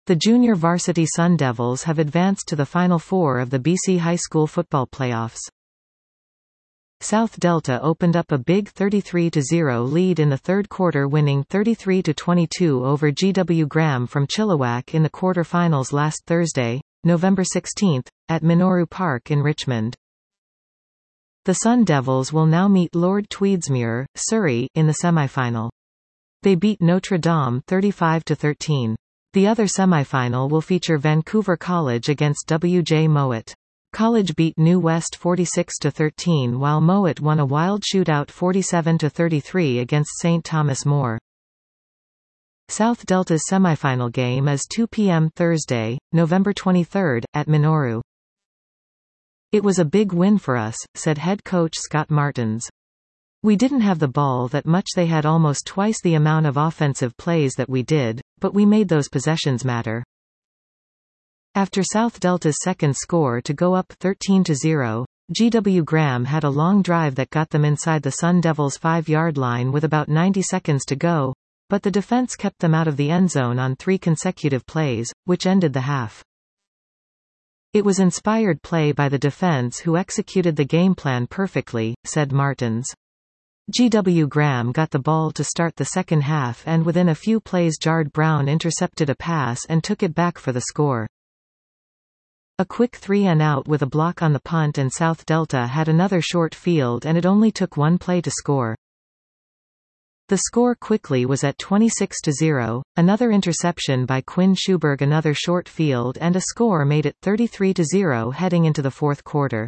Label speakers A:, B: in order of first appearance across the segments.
A: The junior varsity Sun Devils have advanced to the Final Four of the BC High School football playoffs. South Delta opened up a big 33-0 lead in the third quarter, winning 33-22 over GW Graham from Chilliwack in the quarter-finals last Thursday, November 16, at Minoru Park in Richmond. The Sun Devils will now meet Lord Tweedsmuir, Surrey, in the semi-final. They beat Notre Dame 35-13. The other semi-final will feature Vancouver College against WJ Mowat. College beat New West 46-13 while Mowat won a wild shootout 47-33 against St. Thomas More. South Delta's semifinal game is 2 p.m. Thursday, November 23, at Minoru. "It was a big win for us," said head coach Scott Martins. "We didn't have the ball that much. They had almost twice the amount of offensive plays that we did, but we made those possessions matter." After South Delta's second score to go up 13-0, GW Graham had a long drive that got them inside the Sun Devils' 5-yard line with about 90 seconds to go, but the defense kept them out of the end zone on 3 consecutive plays, which ended the half. "It was inspired play by the defense who executed the game plan perfectly," said Martins. GW Graham got the ball to start the second half, and within a few plays Jard Brown intercepted a pass and took it back for the score. A quick 3-and-out with a block on the punt, and South Delta had another short field, and it only took one play to score. The score quickly was at 26-0, another interception by Quinn Schuberg, another short field, and a score made it 33-0 heading into the fourth quarter.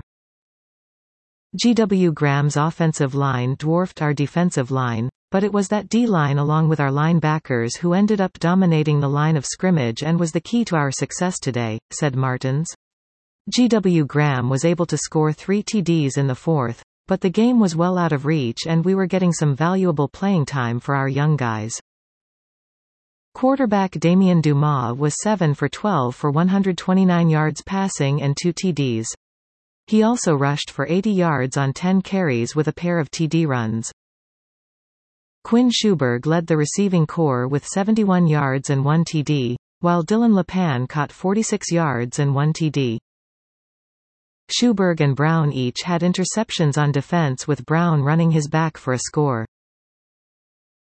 A: GW Graham's offensive line dwarfed our defensive line, but it was that D-line along with our linebackers who ended up dominating the line of scrimmage and was the key to our success today, said Martins. GW Graham was able to score 3 TDs in the fourth, but the game was well out of reach and we were getting some valuable playing time for our young guys. Quarterback Damien Dumas was 7 for 12 for 129 yards passing and 2 TDs. He also rushed for 80 yards on 10 carries with a pair of TD runs. Quinn Schuberg led the receiving corps with 71 yards and 1 TD, while Dylan LePan caught 46 yards and 1 TD. Schuberg and Brown each had interceptions on defense, with Brown running his back for a score.